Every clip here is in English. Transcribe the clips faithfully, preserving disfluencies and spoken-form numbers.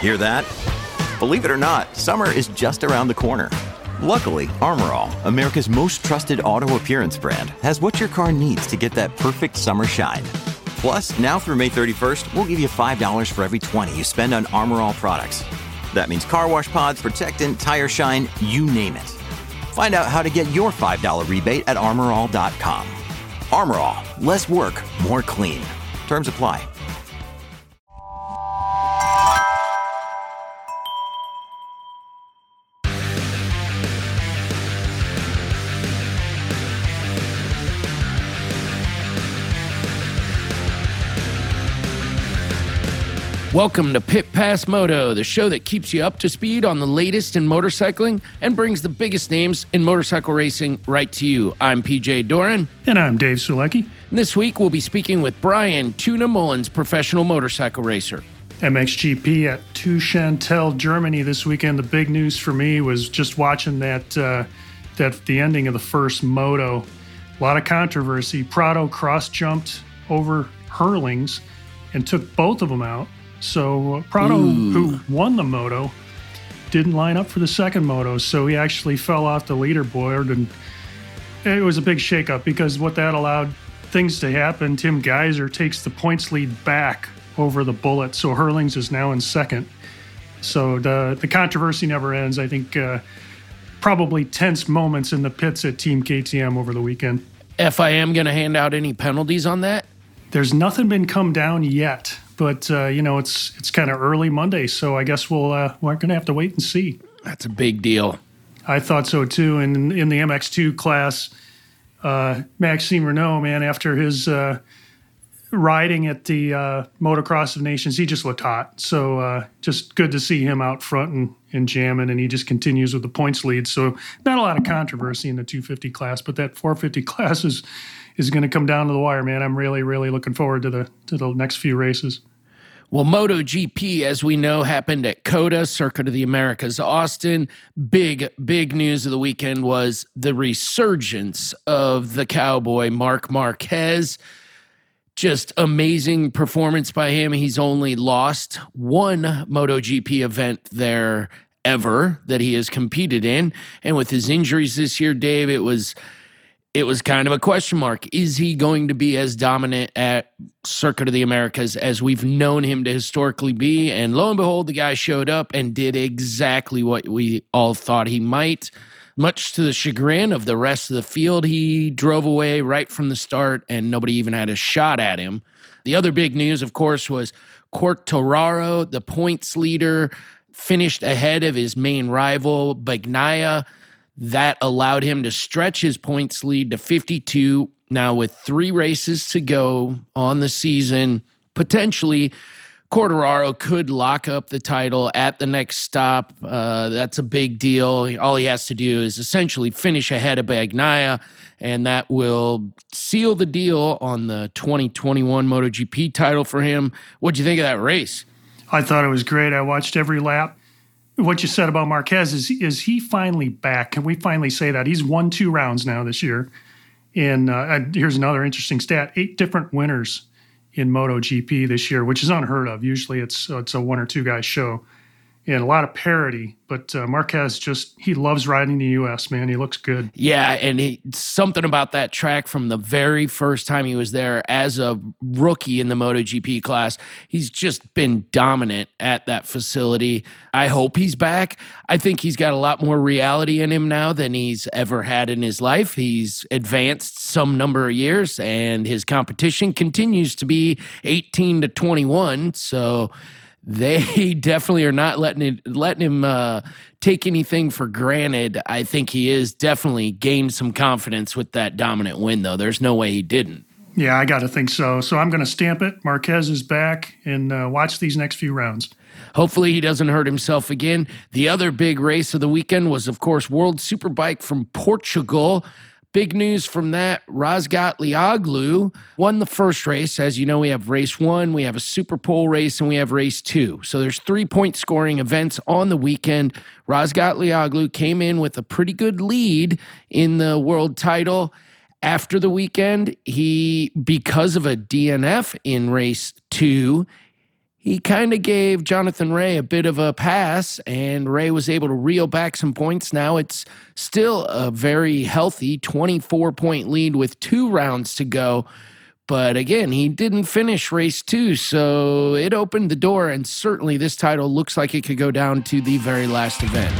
Hear that? Believe it or not, summer is just around the corner. Luckily, Armor All, America's most trusted auto appearance brand, has what your car needs to get that perfect summer shine. Plus, now through May thirty-first, we'll give you five dollars for every twenty you spend on Armor All products. That means car wash pods, protectant, tire shine, you name it. Find out how to get your five dollars rebate at armor all dot com. Armor All, less work, more clean. Terms apply. Welcome to Pit Pass Moto, the show that keeps you up to speed on the latest in motorcycling and brings the biggest names in motorcycle racing right to you. I'm P J Doran. And I'm Dave Sulecki. And this week we'll be speaking with Brian Tuna Mullins, professional motorcycle racer. M X G P at Tuchantel, Germany this weekend. The big news for me was just watching that, uh, that the ending of the first moto. A lot of controversy. Prado cross-jumped over Hurlings and took both of them out. So uh, Prado, Ooh. who won the moto, didn't line up for the second moto, so he actually fell off the leaderboard, and it was a big shakeup because what that allowed things to happen. Tim Geiser takes the points lead back over the Bullet, so Hurlings is now in second. So the the controversy never ends. I think uh, probably tense moments in the pits at Team K T M over the weekend. F I M going to hand out any penalties on that? There's nothing been come down yet. But, uh, you know, it's it's kind of early Monday, so I guess we'll, uh, we're going to have to wait and see. That's a big deal. I thought so, too. And in the M X two class, uh, Maxime Renault, man, after his uh, riding at the uh, Motocross of Nations, he just looked hot. So uh, just good to see him out front and, and jamming, and he just continues with the points lead. So not a lot of controversy in the two fifty class, but that four fifty class is is going to come down to the wire, man. I'm really, really looking forward to the to the next few races. Well, MotoGP, as we know, happened at COTA, Circuit of the Americas, Austin. Big, big news of the weekend was the resurgence of the cowboy, Marc Marquez. Just amazing performance by him. He's only lost one MotoGP event there ever that he has competed in. And with his injuries this year, Dave, it was... It was kind of a question mark. Is he going to be as dominant at Circuit of the Americas as we've known him to historically be? And lo and behold, the guy showed up and did exactly what we all thought he might. Much to the chagrin of the rest of the field, he drove away right from the start and nobody even had a shot at him. The other big news, of course, was Quartararo, the points leader, finished ahead of his main rival, Bagnaia. That allowed him to stretch his points lead to fifty-two. Now, with three races to go on the season, potentially Quartararo could lock up the title at the next stop. Uh, that's a big deal. All he has to do is essentially finish ahead of Bagnaia, and that will seal the deal on the twenty twenty-one MotoGP title for him. What'd you think of that race? I thought it was great. I watched every lap. What you said about Marquez is, is he finally back? Can we finally say that? He's won two rounds now this year. And uh, here's another interesting stat. Eight different winners in MotoGP this year, which is unheard of. Usually it's it's a one or two guy show. And a lot of parity. But uh, Marquez just, he loves riding the U S, man. He looks good. Yeah, and he, something about that track from the very first time he was there as a rookie in the MotoGP class, he's just been dominant at that facility. I hope he's back. I think he's got a lot more reality in him now than he's ever had in his life. He's advanced some number of years, and his competition continues to be eighteen to twenty-one, so they definitely are not letting it, letting him uh, take anything for granted. I think he is definitely gained some confidence with that dominant win, though. There's no way he didn't. Yeah, I got to think so. So I'm going to stamp it. Marquez is back, and uh, watch these next few rounds. Hopefully he doesn't hurt himself again. The other big race of the weekend was, of course, World Superbike from Portugal. Big news from that, Razgat Lioglu won the first race. As you know, we have race one, we have a Super Pole race, and we have race two. So there's three-point scoring events on the weekend. Razgat Lioglu came in with a pretty good lead in the world title. After the weekend, he, because of a D N F in race two, he kind of gave Jonathan Ray a bit of a pass, and Ray was able to reel back some points. Now it's still a very healthy twenty-four point lead with two rounds to go. But again, he didn't finish race two, so it opened the door, and certainly this title looks like it could go down to the very last event.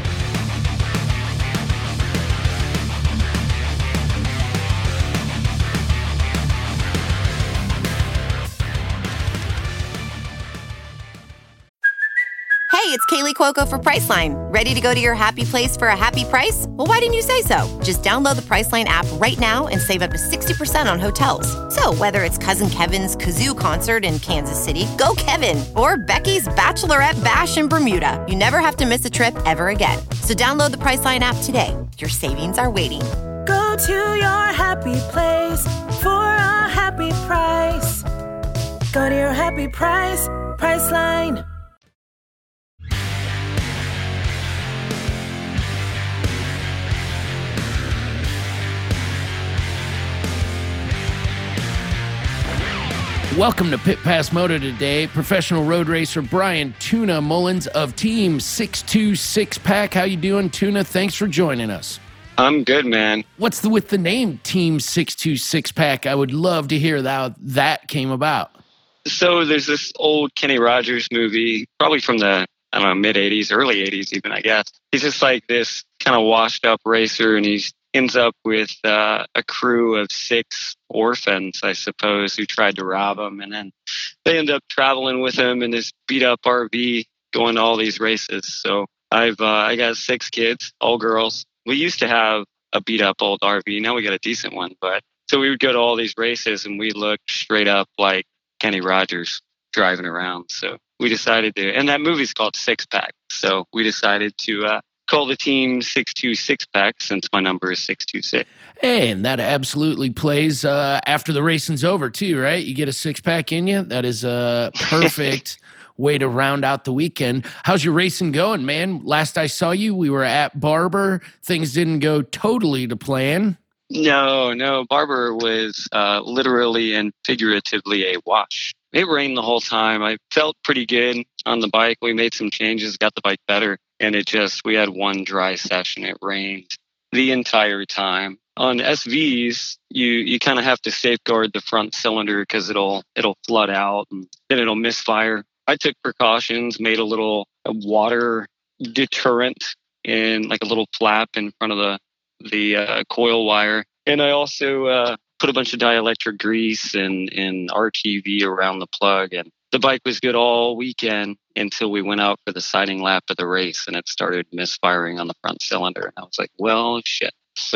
Hey, it's Kaylee Cuoco for Priceline. Ready to go to your happy place for a happy price? Well, why didn't you say so? Just download the Priceline app right now and save up to sixty percent on hotels. So whether it's Cousin Kevin's Kazoo Concert in Kansas City, go Kevin, or Becky's Bachelorette Bash in Bermuda, you never have to miss a trip ever again. So download the Priceline app today. Your savings are waiting. Go to your happy place for a happy price. Go to your happy price, Priceline. Welcome to Pit Pass Moto today. Professional road racer Brian Tuna Mullins of Team six two six Pack. How you doing, Tuna? Thanks for joining us. I'm good, man. What's the with the name Team six two six Pack? I would love to hear how that came about. So there's this old Kenny Rogers movie, probably from the, I don't know, mid-eighties, early eighties even, I guess. He's just like this kind of washed-up racer, and he's ends up with uh, a crew of six orphans, I suppose, who tried to rob him. And then they end up traveling with him in this beat-up R V, going to all these races. So I've uh, I got six kids, all girls. We used to have a beat-up old R V. Now we got a decent one. But so we would go to all these races, and we looked straight up like Kenny Rogers driving around. So we decided to, and that movie's called Six Pack. So we decided to uh, call the team six two six Pack since my number is six two six. Hey, and that absolutely plays uh, after the racing's over too, right? You get a six-pack in you. That is a perfect way to round out the weekend. How's your racing going, man? Last I saw you, we were at Barber. Things didn't go totally to plan. No, no. Barber was uh, literally and figuratively a wash. It rained the whole time. I felt pretty good on the bike. We made some changes, got the bike better. And it just, we had one dry session. It rained the entire time. On S Vs, you, you kind of have to safeguard the front cylinder because it'll it'll flood out and then it'll misfire. I took precautions, made a little a water deterrent and like a little flap in front of the, the uh, coil wire. And I also uh, put a bunch of dielectric grease and, and R T V around the plug. And the bike was good all weekend until we went out for the sighting lap of the race and it started misfiring on the front cylinder. And I was like, well, shit.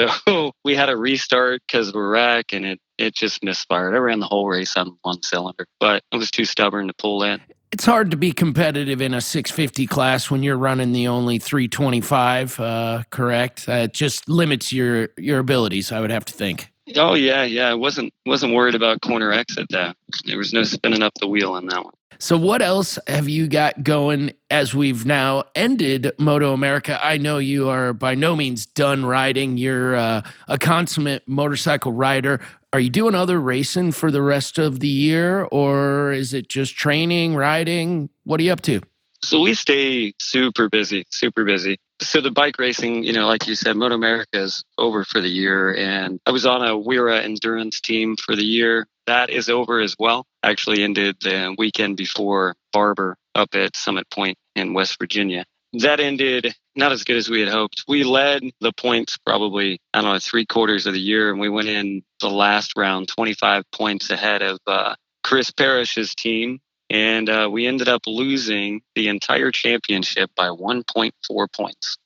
So we had a restart because of a wreck and it, it just misfired. I ran the whole race on one cylinder, but I was too stubborn to pull in. It's hard to be competitive in a six fifty class when you're running the only three twenty-five, uh, correct? Uh, it just limits your, your abilities, I would have to think. Oh, yeah, yeah. I wasn't wasn't worried about corner exit, though. There was no spinning up the wheel on that one. So what else have you got going as we've now ended Moto America? I know you are by no means done riding. You're uh, a consummate motorcycle rider. Are you doing other racing for the rest of the year, or is it just training, riding? What are you up to? So we stay super busy, super busy. So the bike racing, you know, like you said, Moto America is over for the year. And I was on a Wera endurance team for the year. That is over as well. Actually ended the weekend before Barber up at Summit Point in West Virginia. That ended not as good as we had hoped. We led the points probably, I don't know, three quarters of the year. And we went in the last round twenty-five points ahead of uh, Chris Parrish's team. And uh, we ended up losing the entire championship by one point four points.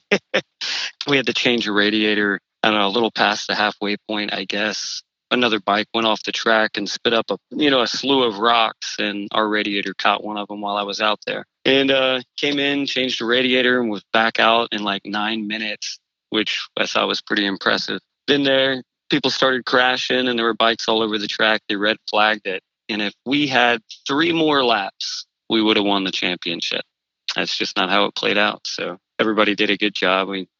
We had to change a radiator, I don't know, a little past the halfway point, I guess. Another bike went off the track and spit up a, you know, a slew of rocks, and our radiator caught one of them while I was out there. And uh, came in, changed the radiator, and was back out in like nine minutes, which I thought was pretty impressive. Then there, people started crashing, and there were bikes all over the track. They red flagged it. And if we had three more laps, we would have won the championship. That's just not how it played out. So everybody did a good job. We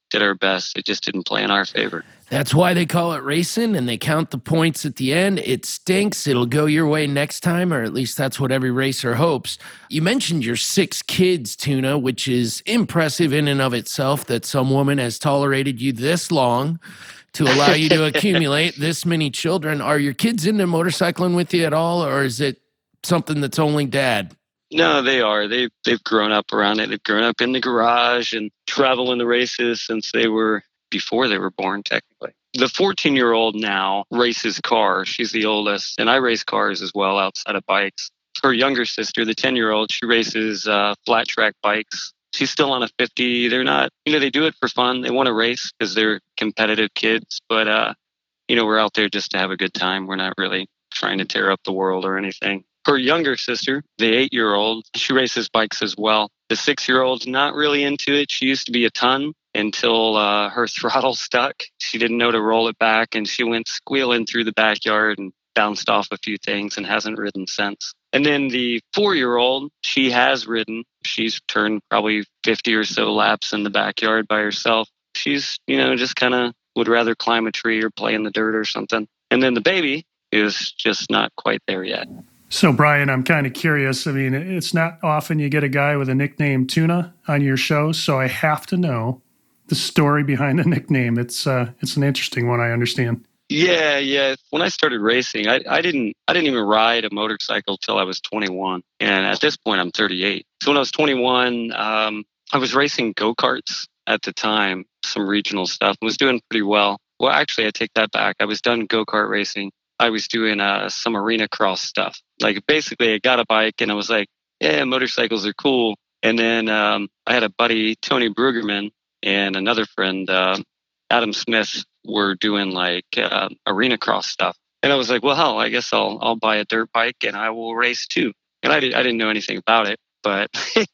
did our best. It just didn't play in our favor. That's why they call it racing, and they count the points at the end. It stinks. It'll go your way next time, or at least that's what every racer hopes. You mentioned your six kids, Tuna, which is impressive in and of itself that some woman has tolerated you this long to allow you to accumulate this many children. Are your kids into motorcycling with you at all, or is it something that's only dad? No, they are. They've, they've grown up around it. They've grown up in the garage and travel in the races since they were, before they were born, technically. The fourteen-year-old now races cars. She's the oldest, and I race cars as well outside of bikes. Her younger sister, the ten-year-old, she races uh, flat track bikes. She's still on a fifty. They're not, you know, they do it for fun. They want to race because they're competitive kids, but, uh, you know, we're out there just to have a good time. We're not really trying to tear up the world or anything. Her younger sister, the eight-year-old, she races bikes as well. The six-year-old's not really into it. She used to be a ton until uh, her throttle stuck. She didn't know to roll it back, and she went squealing through the backyard and bounced off a few things and hasn't ridden since. And then the four-year-old, she has ridden. She's turned probably fifty or so laps in the backyard by herself. She's, you know, just kind of would rather climb a tree or play in the dirt or something. And then the baby is just not quite there yet. So, Brian, I'm kind of curious. I mean, it's not often you get a guy with a nickname Tuna on your show, so I have to know the story behind the nickname. It's uh, it's an interesting one, I understand. Yeah, yeah. When I started racing, I, I didn't I didn't even ride a motorcycle till I was twenty-one, and at this point, I'm thirty-eight. So when I was twenty-one, um, I was racing go-karts at the time, some regional stuff, and was doing pretty well. Well, actually, I take that back. I was done go-kart racing. I was doing uh, some arena cross stuff. Like, basically, I got a bike, and I was like, yeah, motorcycles are cool. And then um, I had a buddy, Tony Brueggemann, and another friend, uh, Adam Smith, were doing, like, uh, arena cross stuff. And I was like, well, hell, I guess I'll I'll buy a dirt bike, and I will race, too. And I, did, I didn't know anything about it, but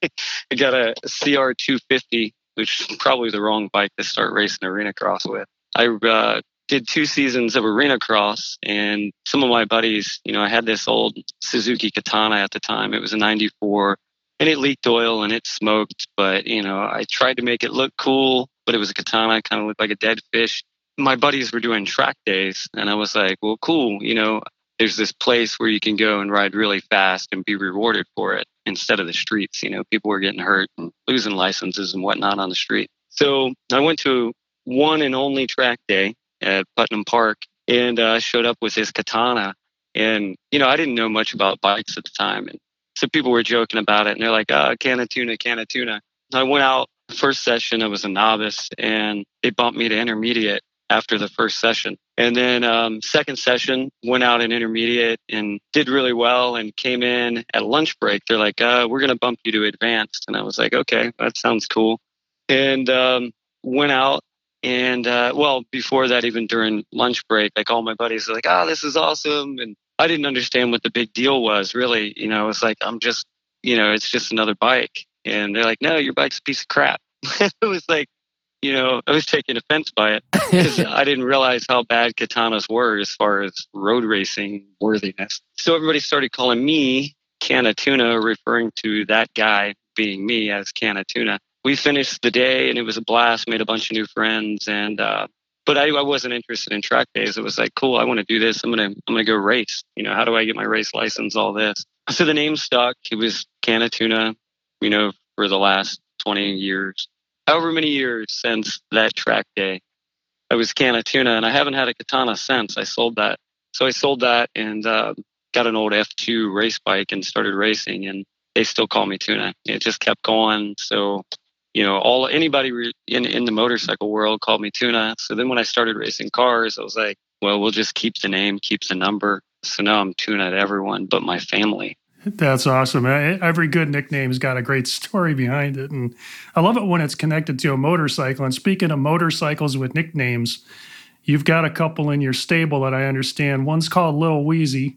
I got a C R two fifty, which is probably the wrong bike to start racing arena cross with. I uh, did two seasons of arena cross, and some of my buddies, you know, I had this old Suzuki Katana at the time. It was a ninety-four, and it leaked oil and it smoked, but, you know, I tried to make it look cool, but it was a Katana. It kind of looked like a dead fish. My buddies were doing track days, and I was like, well, cool, you know, there's this place where you can go and ride really fast and be rewarded for it instead of the streets. You know, people were getting hurt and losing licenses and whatnot on the street. So I went to one and only track day at Putnam Park, and uh, showed up with his Katana. And, you know, I didn't know much about bikes at the time. And so people were joking about it, and they're like, ah, can of tuna, can of tuna. I went out, first session, I was a novice, and they bumped me to intermediate after the first session. And then um, second session, went out in intermediate and did really well, and came in at lunch break. They're like, uh, we're going to bump you to advanced. And I was like, okay, that sounds cool. And um, went out. And, uh, well, before that, even during lunch break, like, all my buddies were like, oh, this is awesome. And I didn't understand what the big deal was, really. You know, it's like, I'm just, you know, it's just another bike. And they're like, no, your bike's a piece of crap. It was like, you know, I was taking offense by it because I didn't realize how bad katanas were as far as road racing worthiness. So everybody started calling me Can of Tuna, referring to that guy being me as Can of Tuna. We finished the day, and it was a blast, made a bunch of new friends. And, uh, but I, I wasn't interested in track days. It was like, cool, I want to do this. I'm going to, I'm going to go race. You know, how do I get my race license? All this. So the name stuck. It was Can of Tuna, you know, for the last twenty years, however many years since that track day. I was Can of Tuna, and I haven't had a Katana since. I sold that. So I sold that and uh, got an old F two race bike and started racing, and they still call me Tuna. It just kept going. So, you know, all anybody re- in, in the motorcycle world called me Tuna. So then when I started racing cars, I was like, well, we'll just keep the name, keep the number. So now I'm Tuna to everyone but my family. That's awesome. Every good nickname's got a great story behind it. And I love it when it's connected to a motorcycle. And speaking of motorcycles with nicknames, you've got a couple in your stable that I understand. One's called Lil Wheezy.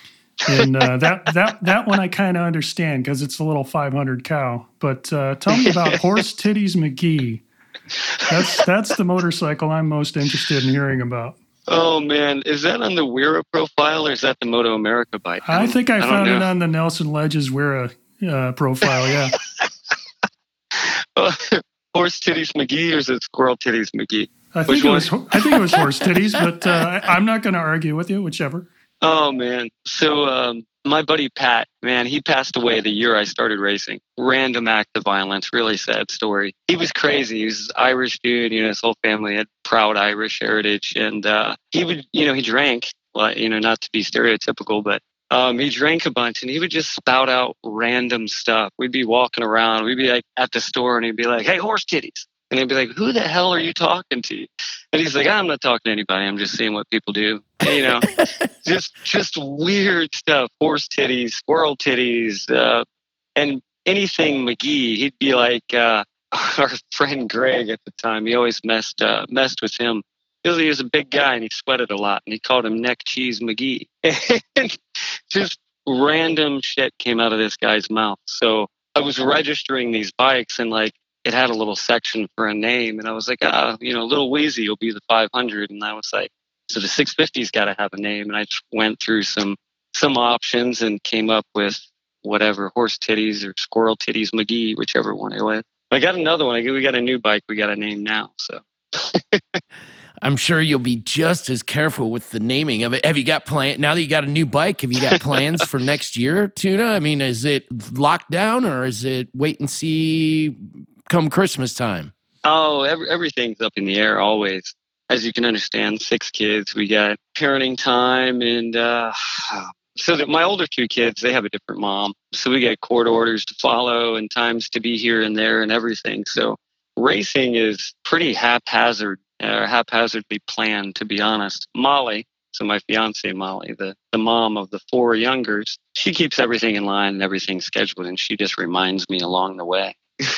And uh, that, that, that one I kind of understand because it's a little five hundred cow. But uh, tell me about Horse Titties McGee. That's, that's the motorcycle I'm most interested in hearing about. Oh, man. Is that on the Wera profile, or is that the Moto America bike? I, I think I, I found it on the Nelson Ledges Wera uh, profile, yeah. Well, Horse Horse Titties McGee or is it Squirrel Titties McGee? I think, it was, I think it was Horse Titties, but uh, I'm not going to argue with you, whichever. Oh, man. So um, my buddy Pat, man, he passed away the year I started racing. Random act of violence, really sad story. He was crazy. He was an Irish dude. You know, his whole family had proud Irish heritage. And uh, he would, you know, he drank, well, you know, not to be stereotypical, but um, he drank a bunch and he would just spout out random stuff. We'd be walking around. We'd be like at the store and he'd be like, hey, horse titties. And they'd be like, who the hell are you talking to? And he's like, I'm not talking to anybody. I'm just seeing what people do. And, you know, just just weird stuff. Horse titties, squirrel titties, uh, and anything McGee. He'd be like uh, our friend Greg at the time. He always messed uh, messed with him. He was, he was a big guy and he sweated a lot. And he called him Neck Cheese McGee. And just random shit came out of this guy's mouth. So I was registering these bikes and like, it had a little section for a name. And I was like, ah, you know, Little Wheezy will be the five hundred. And I was like, so the six fifty's got to have a name. And I just went through some some options and came up with whatever, Horse Titties or Squirrel Titties McGee, whichever one it was. I got another one. We got a new bike. We got a name now. So I'm sure you'll be just as careful with the naming of it. Have you got plan now that you got a new bike? Have you got plans for next year, Tuna? I mean, is it locked down or is it wait and see come Christmas time? Oh, every, everything's up in the air always. As you can understand, six kids. We got parenting time, and uh, so that my older two kids, they have a different mom. So we get court orders to follow and times to be here and there and everything. So racing is pretty haphazard, or haphazardly planned, to be honest. Molly, so my fiance Molly, the, the mom of the four youngers, she keeps everything in line and everything scheduled, and she just reminds me along the way.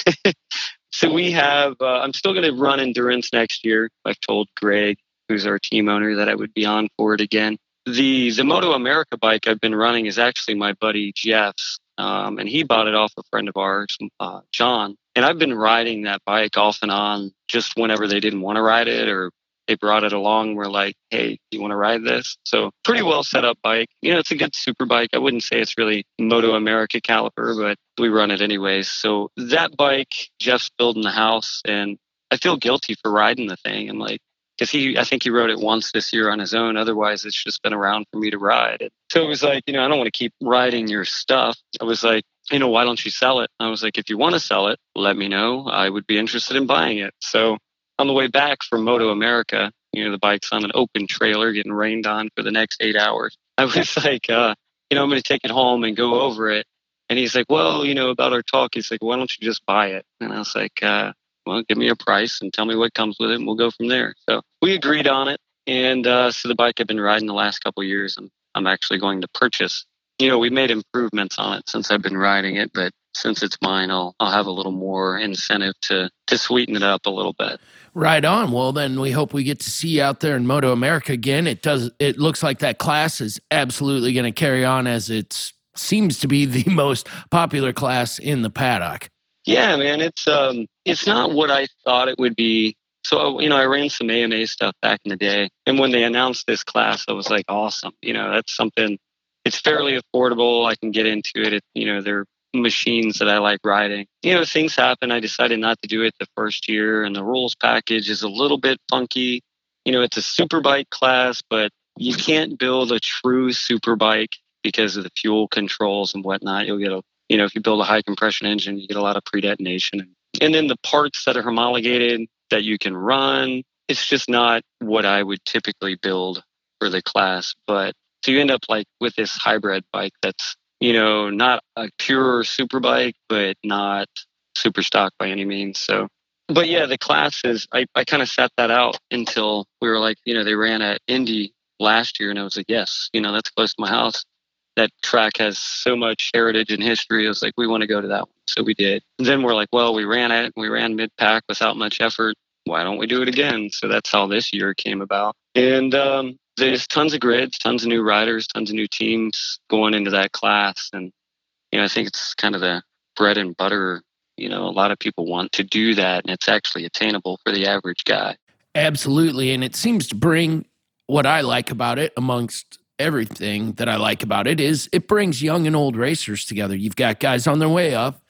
So we have, uh, I'm still going to run endurance next year. I've told Greg, who's our team owner, that I would be on for it again. The the Moto America bike I've been running is actually my buddy Jeff's, um, and he bought it off a friend of ours, uh, John. And I've been riding that bike off and on just whenever they didn't want to ride it or they brought it along. We're like, hey, you want to ride this? So pretty well set up bike. You know, it's a good super bike. I wouldn't say it's really Moto America caliper, but we run it anyways. So that bike, Jeff's building the house, and I feel guilty for riding the thing. I'm like, because he, I think he rode it once this year on his own. Otherwise, it's just been around for me to ride it. So it was like, you know, I don't want to keep riding your stuff. I was like, you know, why don't you sell it? I was like, if you want to sell it, let me know. I would be interested in buying it. So on the way back from Moto America, you know, the bike's on an open trailer getting rained on for the next eight hours. I was like, uh, you know, I'm going to take it home and go over it. And he's like, well, you know, about our talk, he's like, why don't you just buy it? And I was like, uh, well, give me a price and tell me what comes with it, and we'll go from there. So we agreed on it. And uh, so the bike I've been riding the last couple of years, I'm, I'm actually going to purchase. You know, we made improvements on it since I've been riding it, but since it's mine, I'll I'll have a little more incentive to to sweeten it up a little bit. Right on. Well, then we hope we get to see you out there in Moto America again. It does. It looks like that class is absolutely going to carry on, as it seems to be the most popular class in the paddock. Yeah, man, it's um, it's not what I thought it would be. So, you know, I ran some A M A stuff back in the day, and when they announced this class, I was like, awesome. You know, that's something. It's fairly affordable. I can get into it. it you know, they're machines that I like riding. You know, things happen. I decided not to do it the first year, and the rules package is a little bit funky. You know, it's a super bike class, but you can't build a true super bike because of the fuel controls and whatnot. You'll get a, you know, if you build a high compression engine, you get a lot of pre-detonation. And then the parts that are homologated that you can run, it's just not what I would typically build for the class. But so you end up like with this hybrid bike that's, you know, not a pure super bike, but not super stock by any means. So, but yeah, the classes, I, I kind of set that out until we were like, you know, they ran at Indy last year, and I was like, yes, you know, that's close to my house. That track has so much heritage and history. I was like, we want to go to that one. So we did. And then we're like, well, we ran it. We ran mid-pack without much effort. Why don't we do it again? So that's how this year came about. And um, there's tons of grids, tons of new riders, tons of new teams going into that class. And, you know, I think it's kind of the bread and butter. You know, a lot of people want to do that, and it's actually attainable for the average guy. Absolutely. And it seems to bring what I like about it, amongst everything that I like about it, is it brings young and old racers together. You've got guys on their way up.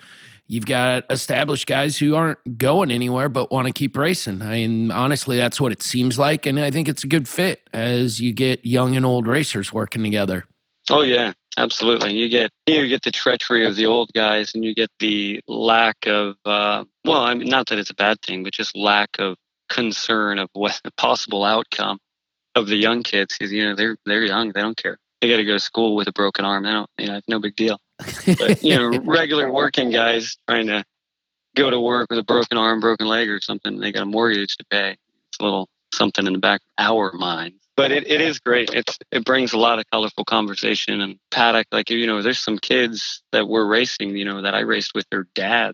you've got established guys who aren't going anywhere but want to keep racing. I mean, honestly, that's what it seems like, and I think it's a good fit as you get young and old racers working together. Oh, yeah, absolutely. You get you get the treachery of the old guys, and you get the lack of, uh, well, I mean, not that it's a bad thing, but just lack of concern of what the possible outcome of the young kids. Because, you know, they're they're young, they don't care. They got to go to school with a broken arm. They don't, you know, it's no big deal. But, you know, regular working guys trying to go to work with a broken arm, broken leg or something, they got a mortgage to pay. It's a little something in the back of our minds. But it, it is great. It's It brings a lot of colorful conversation. And paddock, like, you know, there's some kids that we're racing, you know, that I raced with their dads.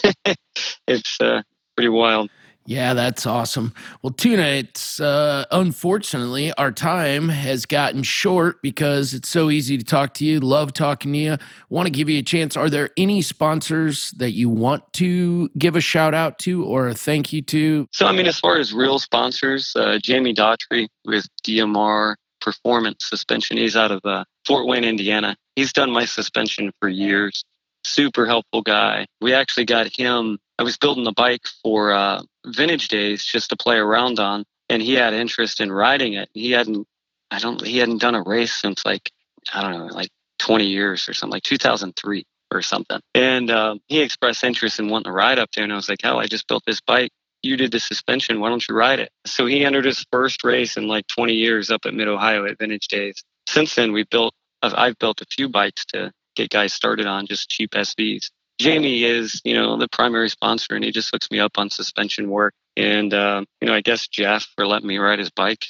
It's uh, pretty wild. Yeah, that's awesome. Well, Tuna, it's uh, unfortunately our time has gotten short because it's so easy to talk to you. Love talking to you. Want to give you a chance. Are there any sponsors that you want to give a shout out to or a thank you to? So, I mean, as far as real sponsors, uh, Jamie Daughtry with D M R Performance Suspension. He's out of uh, Fort Wayne, Indiana. He's done my suspension for years. Super helpful guy. We actually got him. I was building the bike for uh, Vintage Days just to play around on, and he had interest in riding it. He hadn't, I don't, he hadn't done a race since like, I don't know, like twenty years or something, like two thousand three or something. And uh, he expressed interest in wanting to ride up there, and I was like, hell, I just built this bike. You did the suspension. Why don't you ride it? So he entered his first race in like twenty years up at Mid-Ohio at Vintage Days. Since then, we built, I've built a few bikes to get guys started on, just cheap S Vs. Jamie is, you know, the primary sponsor, and he just hooks me up on suspension work. And, um, you know, I guess Jeff for letting me ride his bike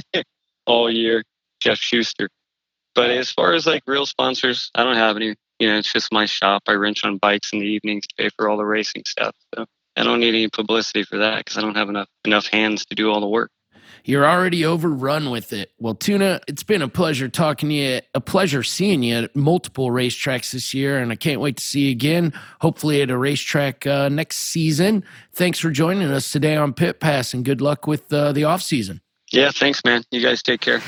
all year, Jeff Schuster. But as far as like real sponsors, I don't have any. You know, it's just my shop. I wrench on bikes in the evenings to pay for all the racing stuff. So I don't need any publicity for that because I don't have enough enough hands to do all the work. You're already overrun with it. Well, Tuna, it's been a pleasure talking to you, a pleasure seeing you at multiple racetracks this year, and I can't wait to see you again, hopefully at a racetrack uh, next season. Thanks for joining us today on Pit Pass, and good luck with uh, the off-season. Yeah, thanks, man. You guys take care.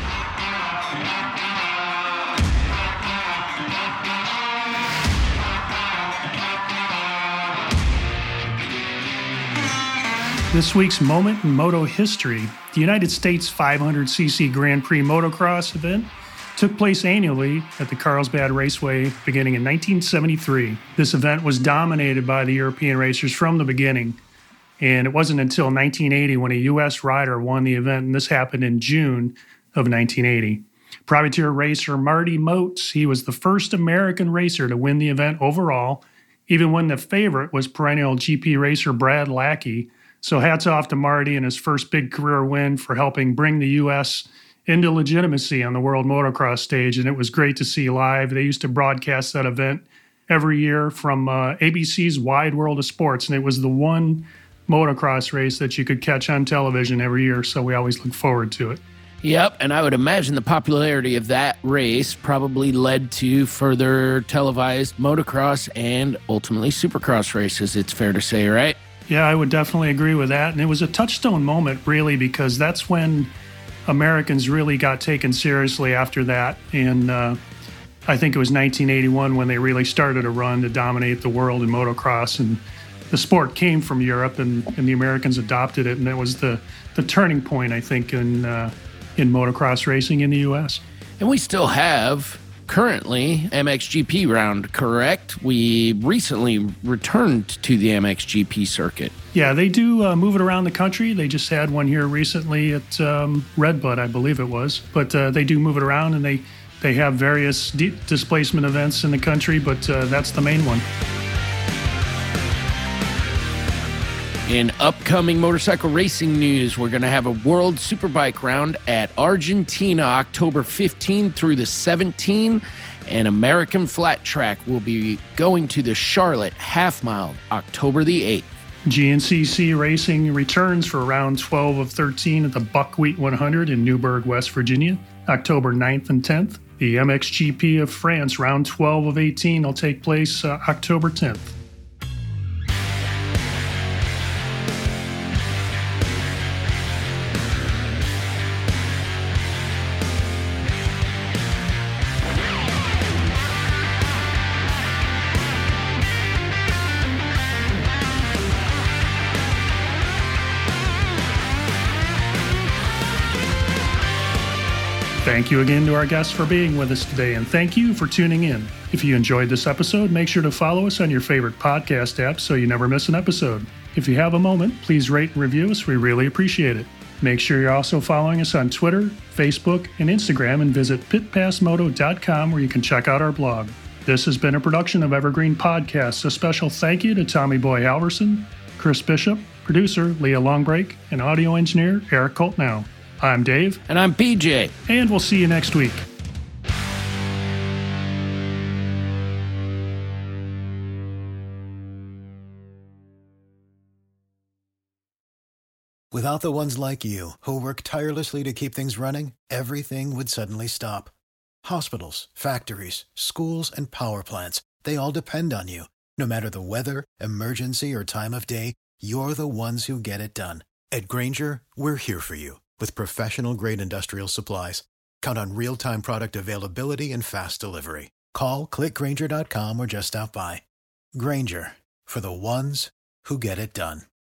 This week's moment in moto history, the United States five hundred c c Grand Prix motocross event took place annually at the Carlsbad Raceway beginning in nineteen seventy-three. This event was dominated by the European racers from the beginning, and it wasn't until nineteen eighty when a U S rider won the event, and this happened in June of nineteen eighty. Privateer racer Marty Moats, he was the first American racer to win the event overall, even when the favorite was perennial G P racer Brad Lackey. So hats off to Marty and his first big career win for helping bring the U S into legitimacy on the world motocross stage, and it was great to see live. They used to broadcast that event every year from uh, A B C's Wide World of Sports, and it was the one motocross race that you could catch on television every year, so we always look forward to it. Yep, and I would imagine the popularity of that race probably led to further televised motocross and ultimately supercross races, it's fair to say, right? Yeah, I would definitely agree with that. And it was a touchstone moment, really, because that's when Americans really got taken seriously after that. And uh, I think it was nineteen eighty-one when they really started a run to dominate the world in motocross. And the sport came from Europe, and, and the Americans adopted it. And that was the, the turning point, I think, in, uh, in motocross racing in the U S. And we still have currently M X G P round, correct? We recently returned to the M X G P circuit. Yeah, they do uh, move it around the country. They just had one here recently at um, Redbud, I believe it was. But uh, they do move it around, and they, they have various de- displacement events in the country, but uh, that's the main one. In upcoming motorcycle racing news, we're going to have a World Superbike round at Argentina, October fifteenth through the seventeenth, and American Flat Track will be going to the Charlotte Half Mile, October the eighth. G N C C Racing returns for round twelve of thirteen at the Buckwheat one hundred in Newburgh, West Virginia, October ninth and tenth. The M X G P of France, round twelve of eighteen, will take place uh, October tenth. Thank you again to our guests for being with us today, and thank you for tuning in. If you enjoyed this episode, make sure to follow us on your favorite podcast app so you never miss an episode. If you have a moment, please rate and review us. We really appreciate it. Make sure you're also following us on Twitter, Facebook, and Instagram, and visit pit pass moto dot com where you can check out our blog. This has been a production of Evergreen Podcasts. A special thank you to Tommy Boy Halverson, Chris Bishop, producer Leah Longbreak, and audio engineer Eric Coltnow. I'm Dave. And I'm P J. And we'll see you next week. Without the ones like you, who work tirelessly to keep things running, everything would suddenly stop. Hospitals, factories, schools, and power plants, they all depend on you. No matter the weather, emergency, or time of day, you're the ones who get it done. At Grainger, we're here for you with professional-grade industrial supplies. Count on real-time product availability and fast delivery. Call, click Grainger dot com, or just stop by. Grainger, for the ones who get it done.